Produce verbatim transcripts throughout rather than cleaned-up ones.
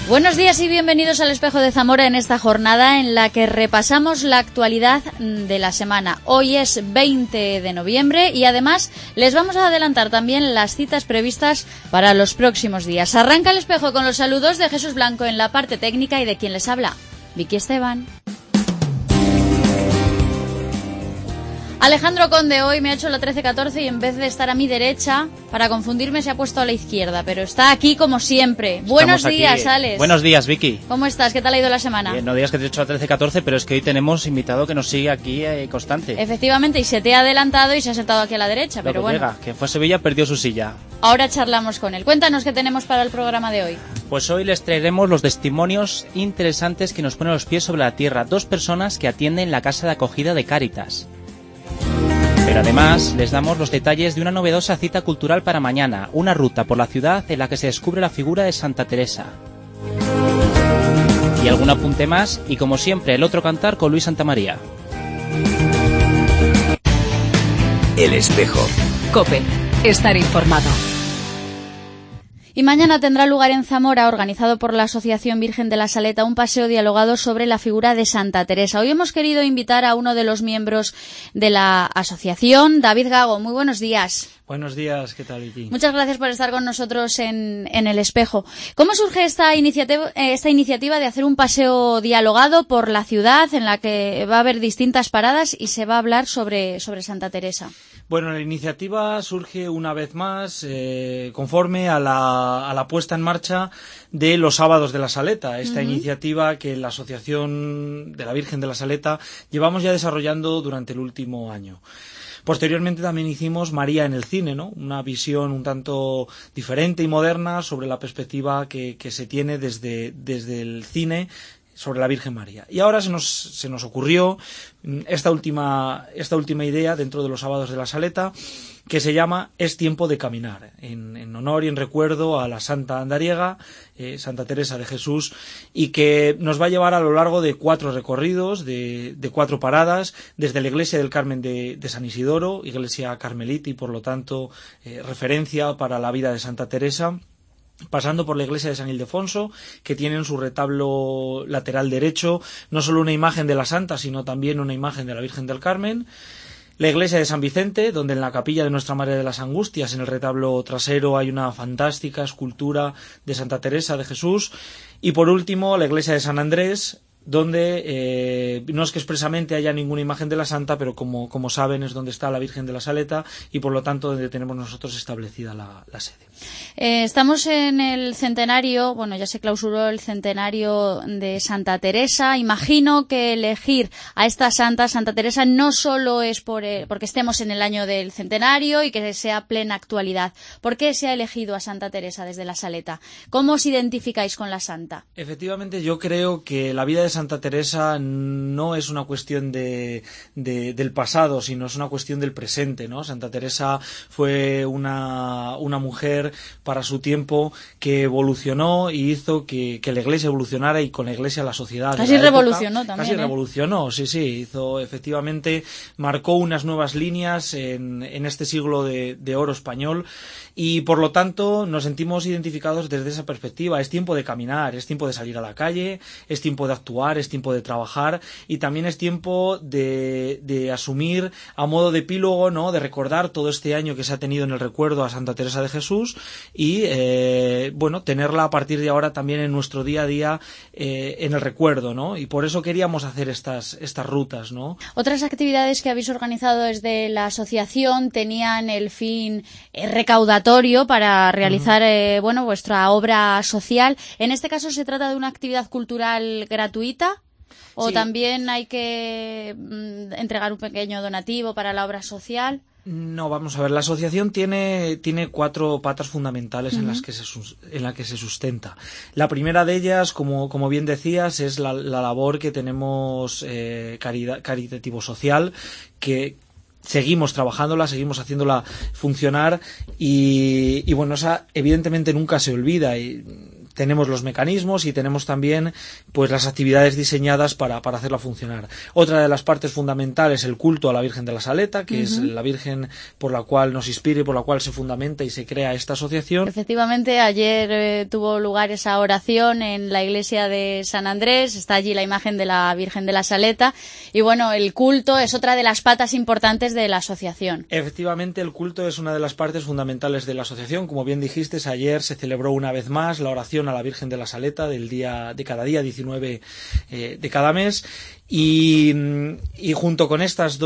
Buenos días y bienvenidos al Espejo de Zamora en esta jornada en la que repasamos la actualidad de la semana. Hoy es veinte de noviembre y además les vamos a adelantar también las citas previstas para los próximos días. Arranca el Espejo con los saludos de Jesús Blanco en la parte técnica y de quien les habla, Vicky Esteban. Alejandro Conde hoy me ha hecho la trece catorce y en vez de estar a mi derecha, para confundirme se ha puesto a la izquierda, pero está aquí como siempre. Estamos Buenos aquí. días, Alex. Buenos días, Vicky. ¿Cómo estás? ¿Qué tal ha ido la semana? Bien, no digas que te he hecho la trece catorce, pero es que hoy tenemos invitado que nos sigue aquí eh, constante. Efectivamente, y se te ha adelantado y se ha sentado aquí a la derecha, Lo pero que bueno. llega, que fue a Sevilla, perdió su silla. Ahora charlamos con él. Cuéntanos qué tenemos para el programa de hoy. Pues hoy les traeremos los testimonios interesantes que nos ponen los pies sobre la tierra. Dos personas que atienden la casa de acogida de Cáritas. Pero además les damos los detalles de una novedosa cita cultural para mañana, una ruta por la ciudad en la que se descubre la figura de Santa Teresa. Y algún apunte más, y como siempre, el otro cantar con Luis Santamaría. El Espejo. COPE. Estar informado. Y mañana tendrá lugar en Zamora, organizado por la Asociación Virgen de la Saleta, un paseo dialogado sobre la figura de Santa Teresa. Hoy hemos querido invitar a uno de los miembros de la asociación, David Gago. Muy buenos días. Buenos días, ¿qué tal, Vicky? Muchas gracias por estar con nosotros en, en El Espejo. ¿Cómo surge esta iniciativa, esta iniciativa de hacer un paseo dialogado por la ciudad en la que va a haber distintas paradas y se va a hablar sobre, sobre Santa Teresa? Bueno, la iniciativa surge una vez más eh, conforme a la, a la puesta en marcha de los sábados de la Saleta, esta uh-huh. iniciativa que la Asociación de la Virgen de la Saleta llevamos ya desarrollando durante el último año. Posteriormente también hicimos María en el cine, ¿no? Una visión un tanto diferente y moderna sobre la perspectiva que, que se tiene desde, desde el cine sobre la Virgen María. Y ahora se nos, se nos ocurrió esta última, esta última idea dentro de los sábados de la Saleta, que se llama Es tiempo de caminar, en, en honor y en recuerdo a la Santa Andariega, eh, Santa Teresa de Jesús, y que nos va a llevar a lo largo de cuatro recorridos, de, de cuatro paradas, desde la iglesia del Carmen de, de San Isidoro, iglesia carmelita y por lo tanto eh, referencia para la vida de Santa Teresa, pasando por la iglesia de San Ildefonso, que tiene en su retablo lateral derecho no solo una imagen de la Santa, sino también una imagen de la Virgen del Carmen. La iglesia de San Vicente, donde en la capilla de Nuestra Madre de las Angustias, en el retablo trasero, hay una fantástica escultura de Santa Teresa de Jesús. Y por último, la iglesia de San Andrés, donde eh, no es que expresamente haya ninguna imagen de la Santa, pero como, como saben es donde está la Virgen de la Saleta y por lo tanto donde tenemos nosotros establecida la, la sede. Eh, estamos en el centenario, bueno, ya se clausuró el centenario de Santa Teresa. Imagino que elegir a esta santa, Santa Teresa, no solo es por eh, porque estemos en el año del centenario y que sea plena actualidad. ¿Por qué se ha elegido a Santa Teresa desde la Saleta? ¿Cómo os identificáis con la santa? Efectivamente, yo creo que la vida de Santa Teresa no es una cuestión de, de, del pasado, sino es una cuestión del presente, ¿no? Santa Teresa fue una, una mujer para su tiempo que evolucionó y hizo que, que la Iglesia evolucionara y con la Iglesia la sociedad. Casi revolucionó también. Casi ¿eh? revolucionó, sí, sí, hizo efectivamente, marcó unas nuevas líneas en, en este siglo de, de oro español y por lo tanto nos sentimos identificados desde esa perspectiva. Es tiempo de caminar, es tiempo de salir a la calle, es tiempo de actuar, es tiempo de trabajar y también es tiempo de, de asumir a modo de epílogo, ¿no? De recordar todo este año que se ha tenido en el recuerdo a Santa Teresa de Jesús y eh, bueno, tenerla a partir de ahora también en nuestro día a día eh, en el recuerdo, ¿no? Y por eso queríamos hacer estas, estas rutas, ¿no? Otras actividades que habéis organizado desde la asociación tenían el fin eh, recaudatorio para realizar uh-huh. eh, bueno, vuestra obra social. En este caso se trata de una actividad cultural gratuita. ¿O sí. también hay que mm, entregar un pequeño donativo para la obra social? No, vamos a ver, la asociación tiene, tiene cuatro patas fundamentales uh-huh. en las que se, en la que se sustenta. La primera de ellas, como, como bien decías, es la, la labor que tenemos eh, caridad, caritativo-social, que seguimos trabajándola, seguimos haciéndola funcionar y, y bueno, esa evidentemente nunca se olvida y tenemos los mecanismos y tenemos también pues las actividades diseñadas para, para hacerla funcionar. Otra de las partes fundamentales es el culto a la Virgen de la Saleta, que uh-huh. es la Virgen por la cual nos inspira y por la cual se fundamenta y se crea esta asociación. Efectivamente, ayer eh, tuvo lugar esa oración en la iglesia de San Andrés, está allí la imagen de la Virgen de la Saleta y bueno, el culto es otra de las patas importantes de la asociación. Efectivamente, el culto es una de las partes fundamentales de la asociación. Como bien dijiste, ayer se celebró una vez más la oración a la Virgen de la Saleta del día de cada día diecinueve eh, de cada mes. Y, y junto con estas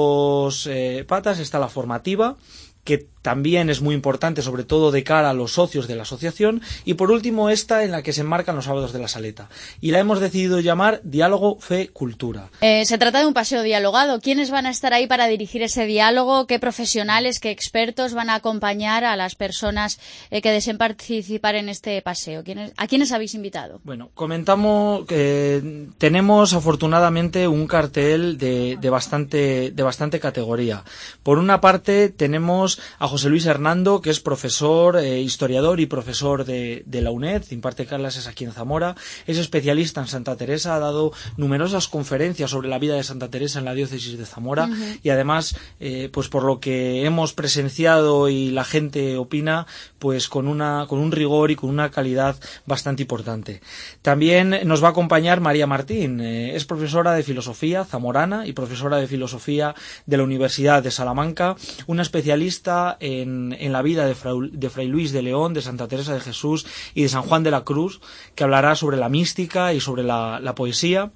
dos eh, patas está la formativa, que también es muy importante, sobre todo de cara a los socios de la asociación, y por último esta en la que se enmarcan los sábados de la Saleta, y la hemos decidido llamar Diálogo, Fe, Cultura. Eh, se trata de un paseo dialogado. ¿Quiénes van a estar ahí para dirigir ese diálogo? ¿Qué profesionales, qué expertos van a acompañar a las personas eh, que deseen participar en este paseo? ¿Quiénes, ¿A quiénes habéis invitado? Bueno, comentamos que tenemos afortunadamente un cartel de, de, bastante, de bastante categoría. Por una parte tenemos a José Luis Hernando, que es profesor, eh, historiador y profesor de, de la UNED, imparte clases aquí en Zamora, es especialista en Santa Teresa, ha dado numerosas conferencias sobre la vida de Santa Teresa en la diócesis de Zamora uh-huh. y además, eh, pues por lo que hemos presenciado y la gente opina, pues con una con un rigor y con una calidad bastante importante. También nos va a acompañar María Martín, eh, es profesora de filosofía zamorana y profesora de filosofía de la Universidad de Salamanca, una especialista En, en la vida de Fray, de Fray Luis de León, de Santa Teresa de Jesús y de San Juan de la Cruz, que hablará sobre la mística y sobre la, la poesía.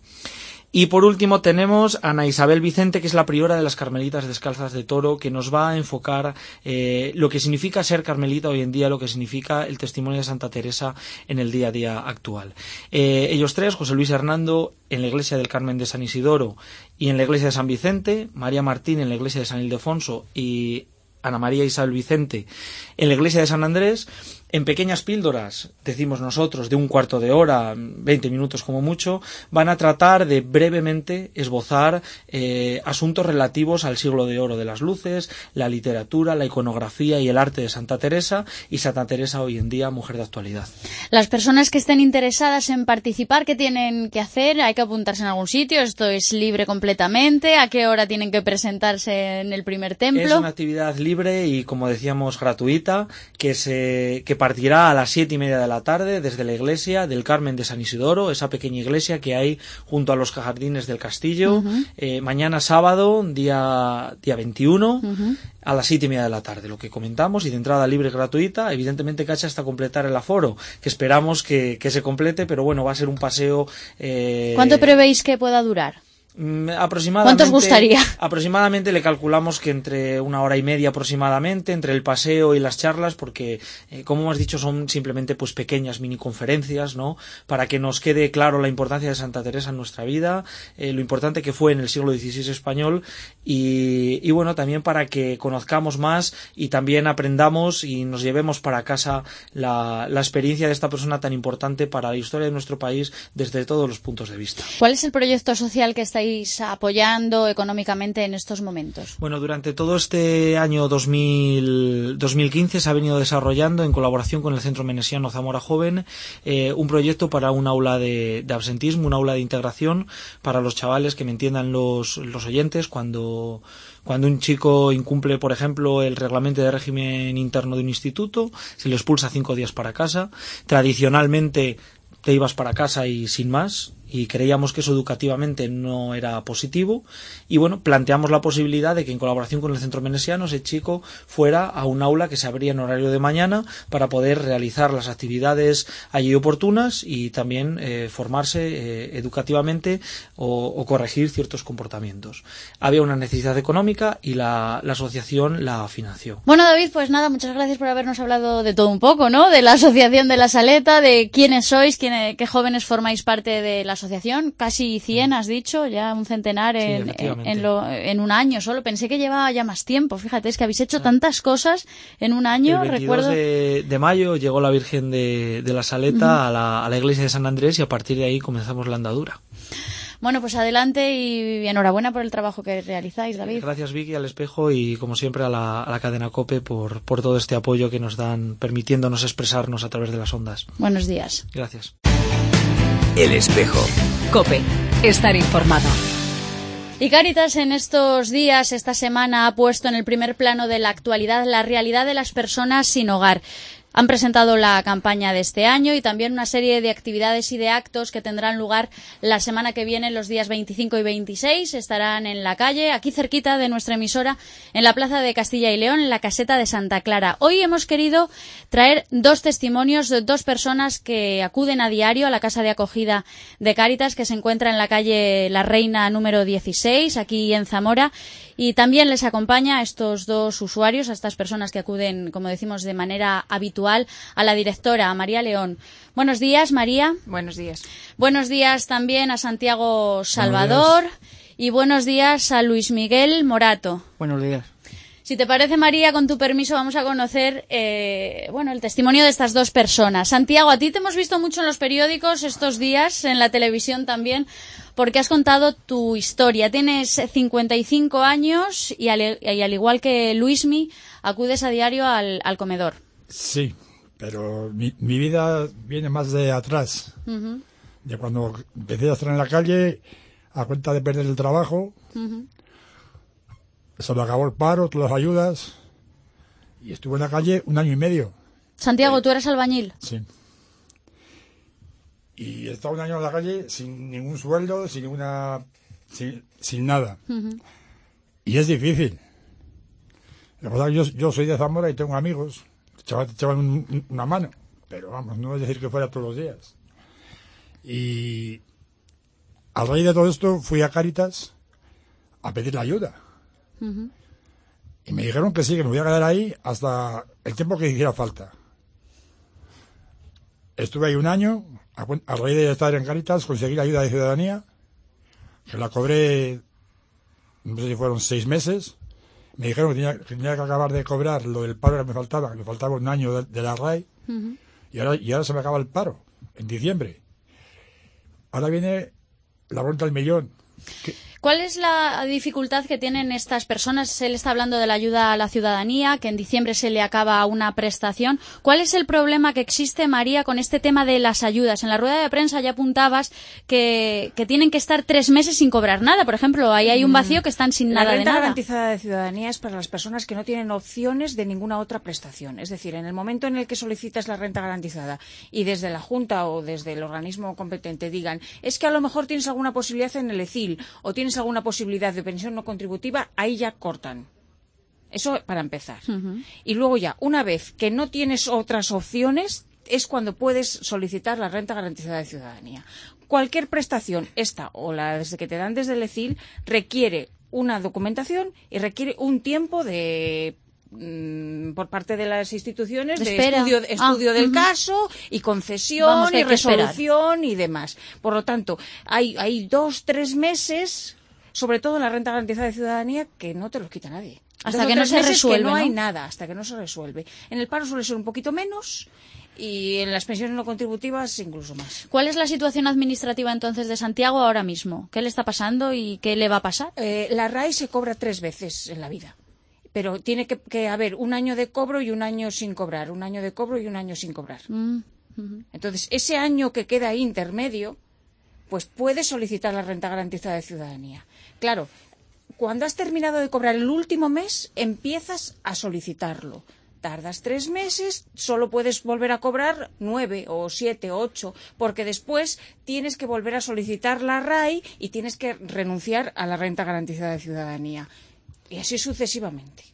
Y por último tenemos a Ana Isabel Vicente, que es la priora de las Carmelitas Descalzas de Toro, que nos va a enfocar eh, lo que significa ser carmelita hoy en día, lo que significa el testimonio de Santa Teresa en el día a día actual. Eh, ellos tres, José Luis Hernando en la iglesia del Carmen de San Isidoro y en la iglesia de San Vicente, María Martín en la iglesia de San Ildefonso y Ana María Isabel Vicente en la iglesia de San Andrés, en pequeñas píldoras, decimos nosotros, de un cuarto de hora, veinte minutos como mucho, van a tratar de brevemente esbozar eh, asuntos relativos al siglo de oro de las luces, la literatura, la iconografía y el arte de Santa Teresa, y Santa Teresa hoy en día, mujer de actualidad. Las personas que estén interesadas en participar, ¿qué tienen que hacer? ¿Hay que apuntarse en algún sitio? ¿Esto es libre completamente? ¿A qué hora tienen que presentarse en el primer templo? Es una actividad libre y, como decíamos, gratuita, que se que partirá a las siete y media de la tarde desde la iglesia del Carmen de San Isidoro, esa pequeña iglesia que hay junto a los jardines del castillo, uh-huh. eh, mañana sábado, día, día veintiuno, uh-huh. a las siete y media de la tarde, lo que comentamos, y de entrada libre y gratuita, evidentemente casi hasta completar el aforo, que esperamos que, que se complete, pero bueno, va a ser un paseo... Eh... ¿Cuánto prevéis que pueda durar? Aproximadamente, ¿Cuánto os gustaría? Aproximadamente le calculamos que entre una hora y media aproximadamente, entre el paseo y las charlas, porque eh, como hemos dicho son simplemente pues pequeñas mini conferencias, ¿no? Para que nos quede claro la importancia de Santa Teresa en nuestra vida, eh, lo importante que fue en el siglo dieciséis español y, y bueno, también para que conozcamos más y también aprendamos y nos llevemos para casa la, la experiencia de esta persona tan importante para la historia de nuestro país desde todos los puntos de vista. ¿Cuál es el proyecto social que está apoyando económicamente en estos momentos? Bueno, durante todo este año dos mil, dos mil quince se ha venido desarrollando en colaboración con el Centro Menesiano Zamora Joven eh, un proyecto para un aula de, de absentismo, un aula de integración para los chavales, que me entiendan los, los oyentes, cuando Cuando un chico incumple, por ejemplo, el reglamento de régimen interno de un instituto, se le expulsa cinco días para casa. Tradicionalmente te ibas para casa y sin más, y creíamos que eso educativamente no era positivo, y bueno, planteamos la posibilidad de que en colaboración con el Centro Menesiano ese chico fuera a un aula que se abría en horario de mañana para poder realizar las actividades allí oportunas y también eh, formarse eh, educativamente o, o corregir ciertos comportamientos. Había una necesidad económica y la, la asociación la financió. Bueno, David, pues nada, muchas gracias por habernos hablado de todo un poco, ¿no? De la Asociación de la Saleta, de quiénes sois, quién, qué jóvenes formáis parte de la asociación, casi cien has dicho, ya un centenar en, sí, en, en, lo, en un año solo. Pensé que llevaba ya más tiempo, fíjate, es que habéis hecho tantas cosas en un año. El veintidós recuerdo de, de mayo llegó la Virgen de, de la Saleta uh-huh. a, la, a la iglesia de San Andrés y a partir de ahí comenzamos la andadura. Bueno, pues adelante y enhorabuena por el trabajo que realizáis, David. Gracias, Vicky, al Espejo y, como siempre, a la, a la cadena COPE por, por todo este apoyo que nos dan, permitiéndonos expresarnos a través de las ondas. Buenos días. Gracias. El Espejo. COPE. Estar informado. Y Cáritas en estos días, esta semana, ha puesto en el primer plano de la actualidad la realidad de las personas sin hogar. Han presentado la campaña de este año y también una serie de actividades y de actos que tendrán lugar la semana que viene, los días veinticinco y veintiséis. Estarán en la calle, aquí cerquita de nuestra emisora, en la Plaza de Castilla y León, en la Caseta de Santa Clara. Hoy hemos querido traer dos testimonios de dos personas que acuden a diario a la casa de acogida de Cáritas, que se encuentra en la calle La Reina número dieciséis, aquí en Zamora. Y también les acompaña a estos dos usuarios, a estas personas que acuden, como decimos, de manera habitual, a la directora, a María León. Buenos días, María. Buenos días. Buenos días también a Santiago Salvador. Y buenos días a Luis Miguel Morato. Buenos días. Si te parece, María, con tu permiso vamos a conocer eh, bueno, el testimonio de estas dos personas. Santiago, a ti te hemos visto mucho en los periódicos estos días, en la televisión también, porque has contado tu historia. Tienes cincuenta y cinco años y al, y al igual que Luismi, acudes a diario al, al comedor. Sí, pero mi, mi vida viene más de atrás. Uh-huh. De cuando empecé a estar en la calle, a cuenta de perder el trabajo. Uh-huh. Se me acabó el paro, todas las ayudas, y estuve en la calle un año y medio. Santiago, eh, ¿tú eres albañil? Sí. Y he estado un año en la calle sin ningún sueldo, sin ninguna... sin, sin nada. Uh-huh. Y es difícil. La verdad, yo, yo soy de Zamora y tengo amigos que te echaban un, una mano, pero vamos, no es decir que fuera todos los días. Y a raíz de todo esto fui a Cáritas a pedir la ayuda. Uh-huh. Y me dijeron que sí, que me voy a quedar ahí hasta el tiempo que hiciera falta. Estuve ahí un año, a, a raíz de estar en Cáritas conseguí la ayuda de ciudadanía, que la cobré, no sé si fueron seis meses. Me dijeron que tenía, que tenía que acabar de cobrar lo del paro que me faltaba, que me faltaba un año de, de la R A I, uh-huh. y, ahora, y ahora se me acaba el paro, en diciembre. Ahora viene la vuelta al millón. ¿Qué? ¿Cuál es la dificultad que tienen estas personas? Él está hablando de la ayuda a la ciudadanía, que en diciembre se le acaba una prestación. ¿Cuál es el problema que existe, María, con este tema de las ayudas? En la rueda de prensa ya apuntabas que, que tienen que estar tres meses sin cobrar nada. Por ejemplo, ahí hay un vacío que están sin la nada de nada. La renta garantizada de ciudadanía es para las personas que no tienen opciones de ninguna otra prestación. Es decir, en el momento en el que solicitas la renta garantizada y desde la Junta o desde el organismo competente digan es que a lo mejor tienes alguna posibilidad en el E C I L o tienes alguna posibilidad de pensión no contributiva, ahí ya cortan. Eso para empezar. Uh-huh. Y luego ya, una vez que no tienes otras opciones, es cuando puedes solicitar la renta garantizada de ciudadanía. Cualquier prestación, esta o la desde que te dan desde el E C I L, requiere una documentación y requiere un tiempo de por parte de las instituciones de, de estudio, estudio ah, del uh-huh. caso y concesión Vamos, y resolución esperar. Y demás. Por lo tanto, hay, hay dos, tres meses, sobre todo en la renta garantizada de ciudadanía, que no te los quita nadie. Hasta que no se resuelve, que no, ¿no? hay nada, hasta que no se resuelve. En el paro suele ser un poquito menos y en las pensiones no contributivas incluso más. ¿Cuál es la situación administrativa entonces de Santiago ahora mismo? ¿Qué le está pasando y qué le va a pasar? Eh, la R A I se cobra tres veces en la vida. Pero tiene que, que haber un año de cobro y un año sin cobrar, un año de cobro y un año sin cobrar. Mm, uh-huh. Entonces, ese año que queda ahí intermedio, pues puedes solicitar la renta garantizada de ciudadanía. Claro, cuando has terminado de cobrar el último mes, empiezas a solicitarlo. Tardas tres meses, solo puedes volver a cobrar nueve o siete o ocho, porque después tienes que volver a solicitar la R A I y tienes que renunciar a la renta garantizada de ciudadanía. Y así sucesivamente.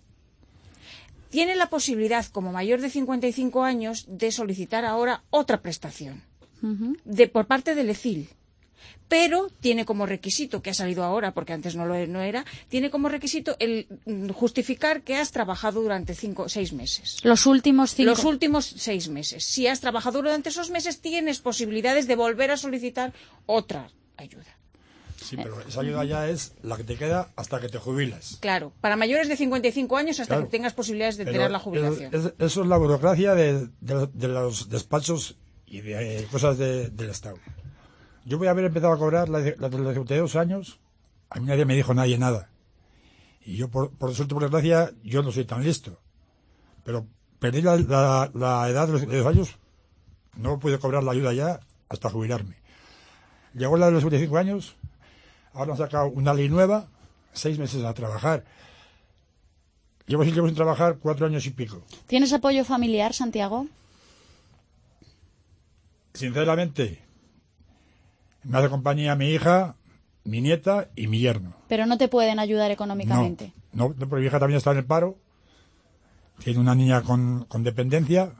Tiene la posibilidad, como mayor de cincuenta y cinco años, de solicitar ahora otra prestación uh-huh. de, por parte del E C I L. Pero tiene como requisito, que ha salido ahora, porque antes no lo no era, tiene como requisito el justificar que has trabajado durante cinco, seis meses. Los últimos cinco. Los últimos seis meses. Si has trabajado durante esos meses, tienes posibilidades de volver a solicitar otra ayuda. Sí, pero esa ayuda ya es la que te queda hasta que te jubilas. Claro, para mayores de cincuenta y cinco años hasta claro, que tengas posibilidades de tener la jubilación. Es, eso es la burocracia de, de, de los despachos y de cosas de, del Estado. yo voy a haber empezado a cobrar la de, la de los cincuenta y dos años, a mí nadie me dijo nadie nada. Y yo, por, por suerte, por desgracia, yo no soy tan listo. Pero perdí la, la, la edad de los cincuenta y dos años, no pude cobrar la ayuda ya hasta jubilarme. Llegó la de los cincuenta y cinco años, ahora han sacado una ley nueva, seis meses a trabajar. Llevo sin, llevo sin trabajar cuatro años y pico. ¿Tienes apoyo familiar, Santiago? Sinceramente, me hace compañía mi hija, mi nieta y mi yerno. Pero no te pueden ayudar económicamente. No, no, porque mi hija también está en el paro. Tiene una niña con, con dependencia.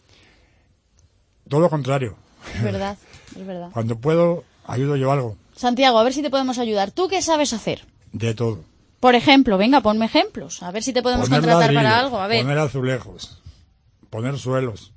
Todo lo contrario. Es verdad, es verdad. Cuando puedo, ayudo yo algo. Santiago, a ver si te podemos ayudar. ¿Tú qué sabes hacer? De todo. Por ejemplo, venga, ponme ejemplos. A ver si te podemos Poner contratar ladrillos, para algo. A ver. Poner azulejos. Poner suelos.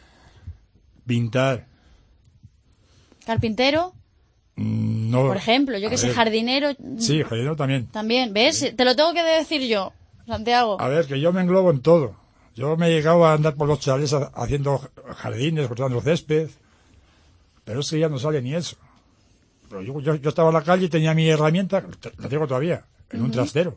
Pintar. ¿Carpintero? No. Por ejemplo, yo que sé, ver. jardinero. Sí, jardinero también. También, ¿ves? Te lo tengo que decir yo, Santiago. A ver, que yo me englobo en todo. Yo me he llegado a andar por los chalés haciendo jardines, cortando césped. Pero es que ya no sale ni eso. Pero yo, yo, yo estaba en la calle y tenía mi herramienta, la tengo todavía, en uh-huh. un trastero.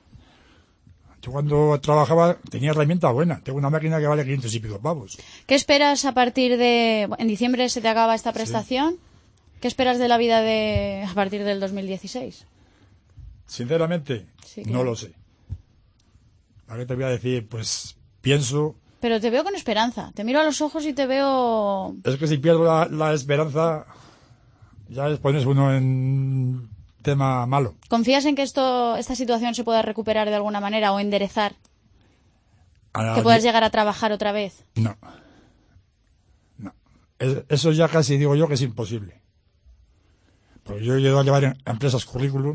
Yo cuando trabajaba tenía herramienta buena. Tengo una máquina que vale quinientos y pico pavos. ¿Qué esperas a partir de... En diciembre se te acaba esta prestación? Sí. ¿Qué esperas de la vida de a partir del dos mil dieciséis? Sinceramente, sí, no lo sé. ¿Para qué te voy a decir? Pues pienso... Pero te veo con esperanza. Te miro a los ojos y te veo... Es que si pierdo la, la esperanza, ya les pones uno en tema malo. ¿Confías en que esto, esta situación se pueda recuperar de alguna manera o enderezar? A ¿Que puedas llegar a trabajar otra vez? No. No. Es, eso ya casi digo yo que es imposible. Porque yo he ido a llevar a empresas currículum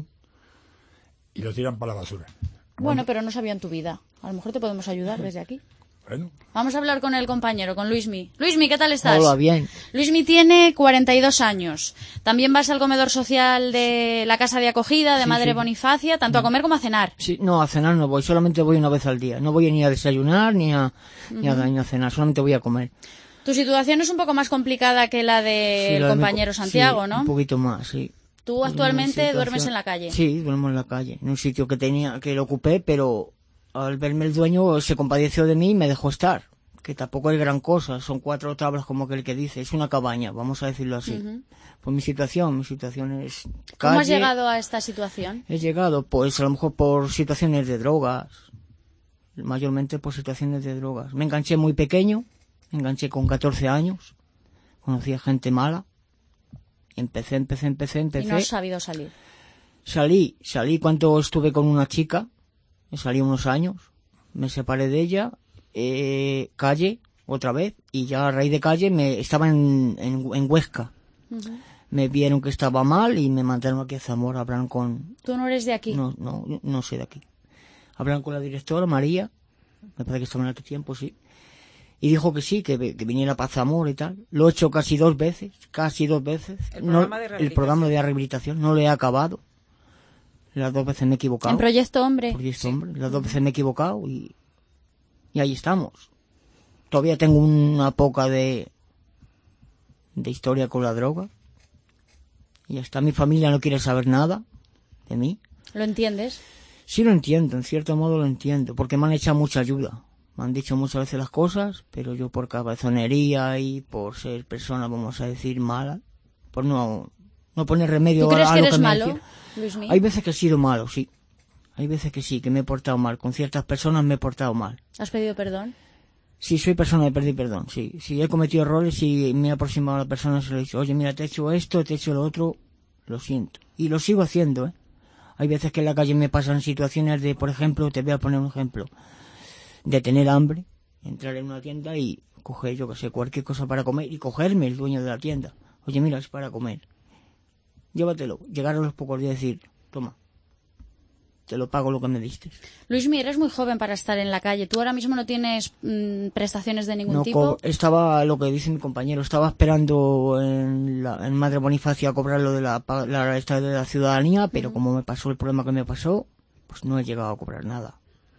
y lo tiran para la basura. Bueno, pero no sabían tu vida. A lo mejor te podemos ayudar desde aquí. Bueno. Vamos a hablar con el compañero, con Luismi. Luismi, ¿qué tal estás? Hola, bien. Luismi tiene cuarenta y dos años. También vas al comedor social de la casa de acogida de sí, Madre sí. Bonifacia, tanto a comer como a cenar. Sí, no, a cenar no voy, solamente voy una vez al día. No voy ni a desayunar ni a, uh-huh. ni, a ni a cenar, solamente voy a comer. Tu situación es un poco más complicada que la del sí, compañero de mi, Santiago, sí, ¿no? Un poquito más, sí. ¿Tú actualmente duermes en la calle? Sí, duermo en la calle, en un sitio que tenía, que lo ocupé, pero al verme el dueño se compadeció de mí y me dejó estar. Que tampoco es gran cosa, son cuatro tablas como que el que dice, es una cabaña, vamos a decirlo así. Uh-huh. Pues mi situación, mi situación es calle. ¿Cómo has llegado a esta situación? He llegado, pues a lo mejor por situaciones de drogas, mayormente por situaciones de drogas. Me enganché muy pequeño, me enganché con catorce años, conocí a gente mala, empecé, empecé, empecé, empecé. ¿Y no has sabido salir? Salí, salí cuando estuve con una chica, salí unos años, me separé de ella. Eh, calle, otra vez, y ya a raíz de calle me estaba en, en, en Huesca. Uh-huh. Me vieron que estaba mal y me mandaron aquí a Zamora, hablaron con... ¿Tú no eres de aquí? No, no, no soy de aquí. Hablaron con la directora, María, me parece que estaba en aquel tiempo, sí, y dijo que sí, que, que viniera para Zamora y tal. Lo he hecho casi dos veces, casi dos veces. El no, programa de rehabilitación. El programa de rehabilitación, no lo he acabado. Las dos veces me he equivocado. ¿En Proyecto Hombre? Proyecto sí. Hombre, las dos veces me he equivocado y... Y ahí estamos. Todavía tengo una poca de de historia con la droga. Y hasta mi familia no quiere saber nada de mí. ¿Lo entiendes? Sí lo entiendo, en cierto modo lo entiendo, porque me han echado mucha ayuda. Me han dicho muchas veces las cosas, pero yo por cabezonería y por ser persona, vamos a decir, mala, por no, no poner remedio ¿Tú crees a, a que lo eres que me malo, decía. Luismi? Hay veces que he sido malo, sí. Hay veces que sí, que me he portado mal. Con ciertas personas me he portado mal. ¿Has pedido perdón? Sí, soy persona de pedir perdón, sí. Si he cometido errores y me he aproximado a la persona, se lo he dicho, oye, mira, te he hecho esto, te he hecho lo otro, lo siento. Y lo sigo haciendo, ¿eh? Hay veces que en la calle me pasan situaciones de, por ejemplo, te voy a poner un ejemplo, de tener hambre, entrar en una tienda y coger, yo que sé, cualquier cosa para comer y cogerme el dueño de la tienda. Oye, mira, es para comer. Llévatelo. Llegar a los pocos días y decir, toma. Te lo pago lo que me diste. Luismi, eres muy joven para estar en la calle. ¿Tú ahora mismo no tienes mmm, prestaciones de ningún no, tipo? Estaba, lo que dice mi compañero, estaba esperando en, la, en Madre Bonifacia a cobrar lo de la, la, esta de la ciudadanía, pero uh-huh. como me pasó el problema que me pasó, pues no he llegado a cobrar nada.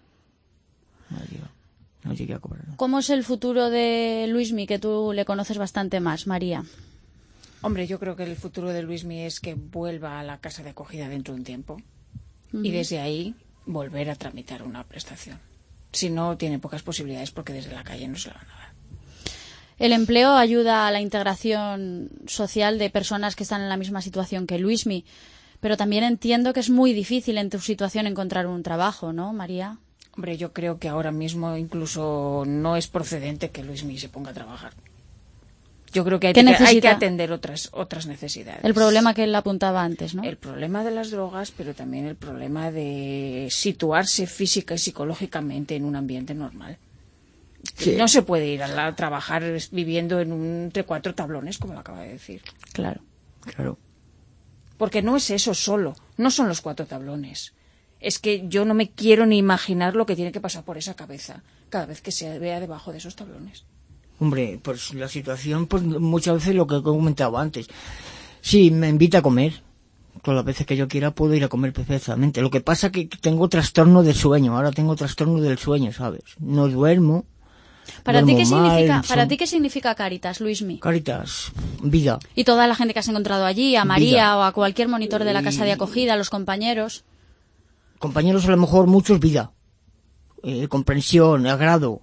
No he llegado, no llegué a cobrar nada. ¿Cómo es el futuro de Luismi, que tú le conoces bastante más, María? Hombre, yo creo que el futuro de Luismi es que vuelva a la casa de acogida dentro de un tiempo uh-huh. y desde ahí volver a tramitar una prestación. Si no, tiene pocas posibilidades porque desde la calle no se la van a dar. El empleo ayuda a la integración social de personas que están en la misma situación que Luismi, pero también entiendo que es muy difícil en tu situación encontrar un trabajo, ¿no, María? Hombre, yo creo que ahora mismo incluso no es procedente que Luismi se ponga a trabajar. Yo creo que hay, que, hay que atender otras otras necesidades. El problema que él apuntaba antes, ¿no? El problema de las drogas, pero también el problema de situarse física y psicológicamente en un ambiente normal. Sí. No se puede ir a, la, a trabajar viviendo en un, entre cuatro tablones, como lo acaba de decir. Claro, claro. Porque no es eso solo, no son los cuatro tablones. Es que yo no me quiero ni imaginar lo que tiene que pasar por esa cabeza cada vez que se vea debajo de esos tablones. Hombre, pues la situación, pues muchas veces lo que he comentado antes. Sí, me invita a comer. Todas las veces que yo quiera puedo ir a comer perfectamente. Lo que pasa es que tengo trastorno de sueño. Ahora tengo trastorno del sueño, ¿sabes? No duermo. ¿Para ti qué mal, significa, son... para ti qué significa Cáritas, Luismi? Cáritas, vida. Y toda la gente que has encontrado allí, a María vida. O a cualquier monitor de la casa de acogida, a los compañeros. Compañeros a lo mejor muchos, vida. Eh, comprensión, agrado.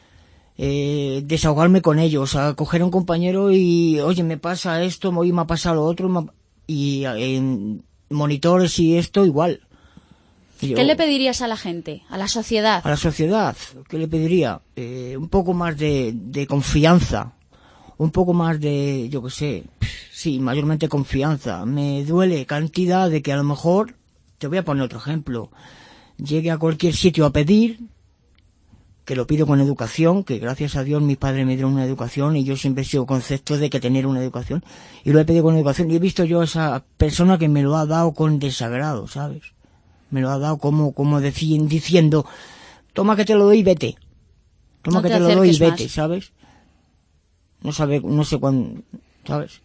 Eh, desahogarme con ellos, a coger a un compañero y, oye, me pasa esto, hoy me ha pasado lo otro, me... y en monitores y esto igual. Yo, ¿Qué le pedirías a la gente, a la sociedad? A la sociedad, ¿qué le pediría? Eh, un poco más de, de confianza, un poco más de, yo qué sé, sí, mayormente confianza. Me duele cantidad de que a lo mejor, te voy a poner otro ejemplo, llegue a cualquier sitio a pedir, que lo pido con educación, que gracias a Dios mis padres me dieron una educación y yo siempre he sido concepto de que tener una educación, y lo he pedido con educación y he visto yo a esa persona que me lo ha dado con desagrado, ¿sabes? Me lo ha dado como, como decir, diciendo, toma que te lo doy y vete. Toma no que te, te lo doy y vete, más. ¿sabes? No sabe, no sé cuándo, ¿sabes?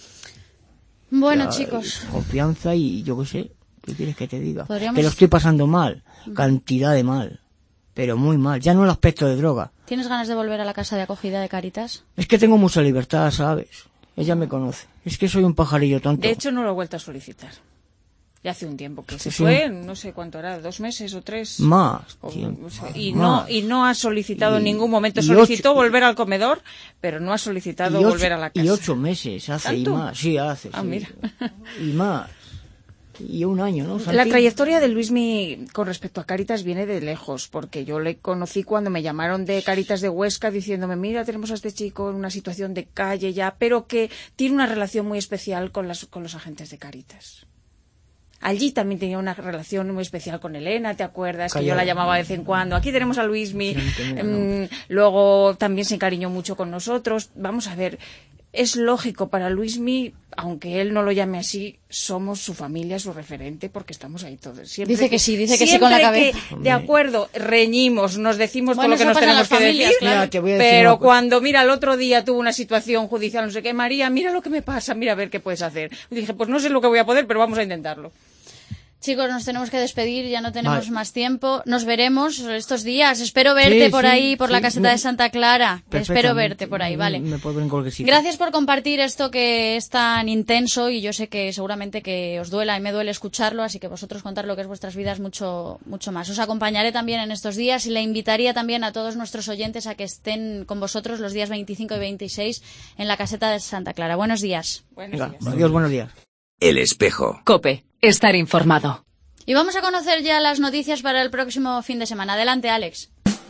Bueno, ya, chicos. Confianza y yo qué sé, ¿qué quieres que te diga? ¿Podríamos... Que lo estoy pasando mal, cantidad de mal, pero muy mal. Ya no el aspecto de droga. ¿Tienes ganas de volver a la casa de acogida de Cáritas? Es que tengo mucha libertad, ¿sabes? Ella me conoce. Es que soy un pajarillo tonto. De hecho, no lo he vuelto a solicitar. Ya hace un tiempo que se sí, fue, no sé cuánto era, dos meses o tres. Más. O, tiempo, o sea, y, más. No, y no ha solicitado y, en ningún momento. Solicitó ocho, volver al comedor, pero no ha solicitado ocho, volver a la casa. Y ocho meses hace ¿Tanto? y más. Sí, hace. Ah, sí. mira. Y más. Y un año, ¿no? Santi? La trayectoria de Luismi con respecto a Cáritas viene de lejos, porque yo le conocí cuando me llamaron de Cáritas de Huesca diciéndome, mira, tenemos a este chico en una situación de calle ya, pero que tiene una relación muy especial con, las, con los agentes de Cáritas. Allí también tenía una relación muy especial con Elena, ¿te acuerdas? Callado. Que yo la llamaba de vez en cuando. Aquí tenemos a Luismi. Um, luego también se encariñó mucho con nosotros. Vamos a ver, es lógico para Luismi, aunque él no lo llame así, somos su familia, su referente, porque estamos ahí todos. Siempre dice que, que sí, dice que sí con la cabeza. Que, de acuerdo, reñimos, nos decimos bueno, todo lo que nos tenemos que familias, decir, claro. Mira, pero cuando, mira, el otro día tuvo una situación judicial, no sé qué, María, mira lo que me pasa, mira a ver qué puedes hacer. Y dije, pues no sé lo que voy a poder, pero vamos a intentarlo. Chicos, nos tenemos que despedir, ya no tenemos vale. más tiempo. Nos veremos estos días. Espero verte sí, por sí, ahí, por sí, la caseta me... de Santa Clara. Espero verte por ahí, vale. Me puedo ver en cualquier sitio. Gracias por compartir esto que es tan intenso y yo sé que seguramente que os duela y me duele escucharlo, así que vosotros contar lo que es vuestras vidas mucho, mucho más. Os acompañaré también en estos días y le invitaría también a todos nuestros oyentes a que estén con vosotros los días veinticinco y veintiséis en la caseta de Santa Clara. Buenos días. Buenos Venga, días. adiós, buenos días. El espejo. COPE. Estar informado. Y vamos a conocer ya las noticias para el próximo fin de semana. Adelante, Alex.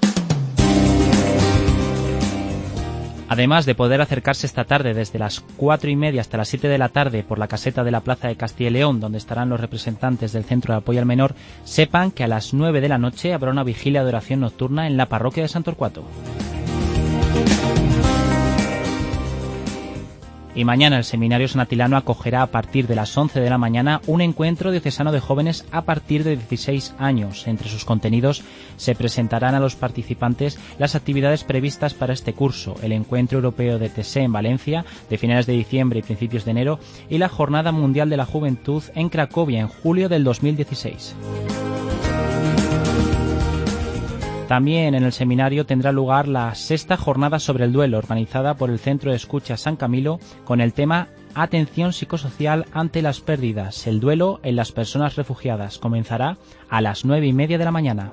Además de poder acercarse esta tarde desde las cuatro y media hasta las siete de la tarde por la caseta de la Plaza de Castilla y León, donde estarán los representantes del Centro de Apoyo al Menor, sepan que a las nueve de la noche habrá una vigilia de oración nocturna en la parroquia de San Torcuato. Y mañana el Seminario San Atilano acogerá a partir de las once de la mañana un encuentro diocesano de jóvenes a partir de dieciséis años. Entre sus contenidos se presentarán a los participantes las actividades previstas para este curso, el Encuentro Europeo de T S E en Valencia, de finales de diciembre y principios de enero, y la Jornada Mundial de la Juventud en Cracovia en julio del dos mil dieciséis. También en el seminario tendrá lugar la sexta jornada sobre el duelo, organizada por el Centro de Escucha San Camilo, con el tema Atención psicosocial ante las pérdidas. El duelo en las personas refugiadas comenzará a las nueve y media de la mañana.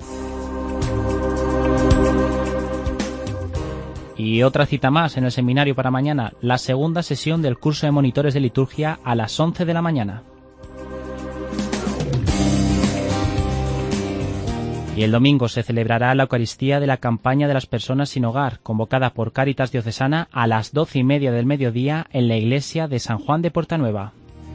Y otra cita más en el seminario para mañana, la segunda sesión del curso de monitores de liturgia a las once de la mañana. Y el domingo se celebrará la Eucaristía de la campaña de las personas sin hogar, convocada por Cáritas Diocesana a las doce y media del mediodía en la iglesia de San Juan de Portanueva.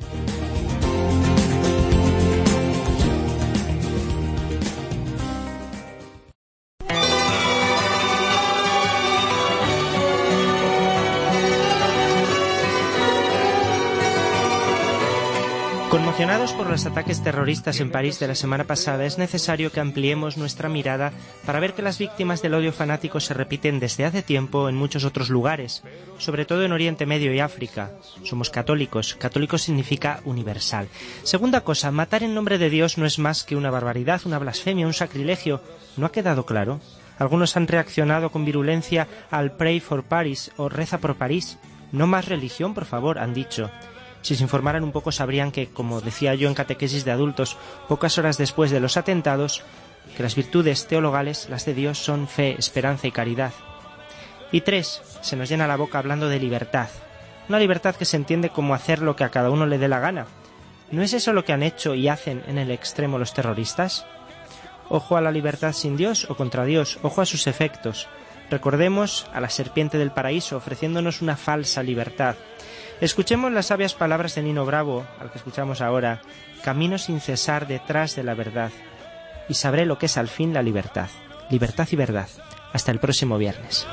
Conmocionados por los ataques terroristas en París de la semana pasada, es necesario que ampliemos nuestra mirada para ver que las víctimas del odio fanático se repiten desde hace tiempo en muchos otros lugares, sobre todo en Oriente Medio y África. Somos católicos. Católico significa universal. Segunda cosa, matar en nombre de Dios no es más que una barbaridad, una blasfemia, un sacrilegio. ¿No ha quedado claro? Algunos han reaccionado con virulencia al Pray for Paris o Reza por París. No más religión, por favor, han dicho. Si se informaran un poco sabrían que, como decía yo en catequesis de adultos, pocas horas después de los atentados, que las virtudes teologales, las de Dios, son fe, esperanza y caridad. Y tres, se nos llena la boca hablando de libertad. Una libertad que se entiende como hacer lo que a cada uno le dé la gana. ¿No es eso lo que han hecho y hacen en el extremo los terroristas? Ojo a la libertad sin Dios o contra Dios, ojo a sus efectos. Recordemos a la serpiente del paraíso ofreciéndonos una falsa libertad. Escuchemos las sabias palabras de Nino Bravo, al que escuchamos ahora. Camino sin cesar detrás de la verdad, y sabré lo que es al fin la libertad. Libertad y verdad. Hasta el próximo viernes.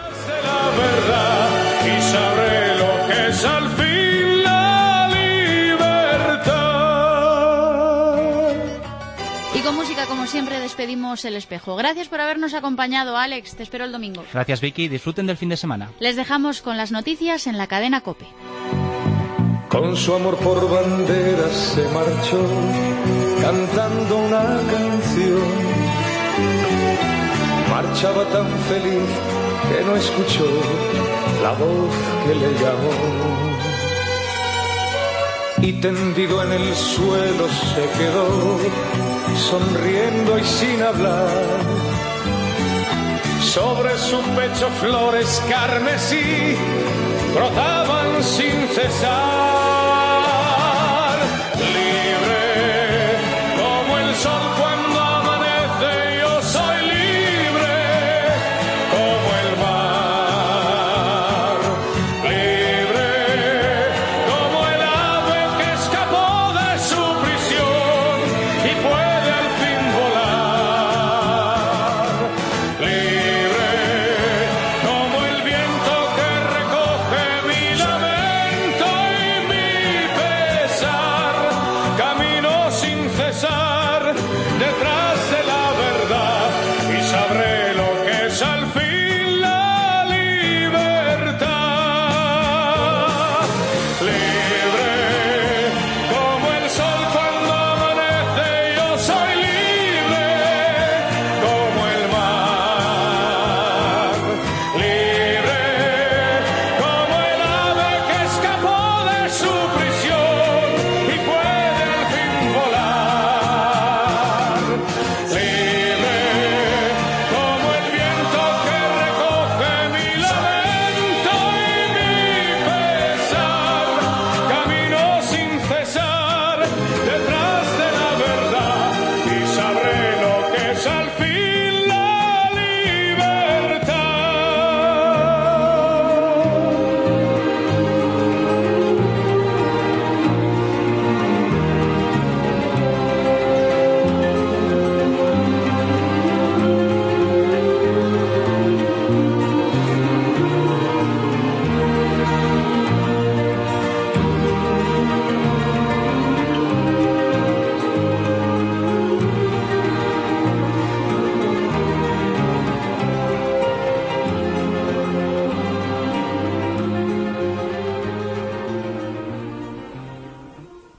Y con música, como siempre, despedimos El Espejo. Gracias por habernos acompañado, Alex. Te espero el domingo. Gracias, Vicky. Disfruten del fin de semana. Les dejamos con las noticias en la cadena COPE. Con su amor por banderas se marchó, cantando una canción. Marchaba tan feliz que no escuchó la voz que le llamó. Y tendido en el suelo se quedó, sonriendo y sin hablar. Sobre su pecho flores carmesí brotaban sin cesar.